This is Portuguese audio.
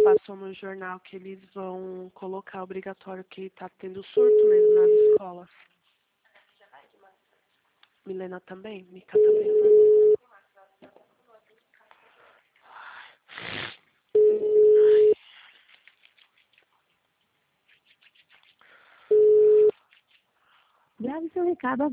passou no jornal que eles vão colocar obrigatório que tá tendo surto mesmo nas escolas. Milena também? Mica também, né? Grave seu recado